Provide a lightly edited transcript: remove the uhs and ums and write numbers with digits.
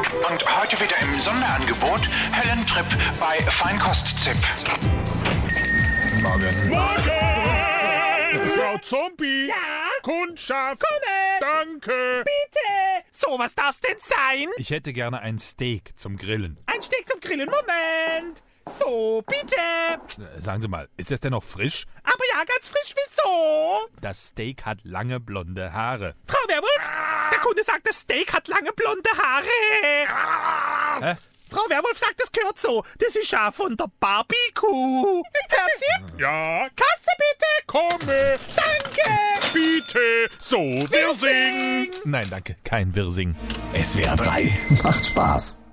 Und heute wieder im Sonderangebot Helen Tripp bei Feinkost-Zip. Morgen. Frau Zombie! Ja? Kundschaft! Komme! Danke! Bitte! So, was darf's denn sein? Ich hätte gerne ein Steak zum Grillen. Ein Steak zum Grillen, Moment! So, bitte! Sagen Sie mal, ist das denn noch frisch? Aber ja, ganz frisch, wieso? Das Steak hat lange blonde Haare. Frau Werwolf, der Kunde sagt, das Steak hat lange blonde Haare. Hä? Frau Werwolf sagt, das gehört so. Das ist ja von der Barbie-Kuh. Hört sie? Ja, Katze, bitte! komme! Danke! Bitte! So, wir singen! Nein, danke, kein Wirsing. SWR 3 macht Spaß.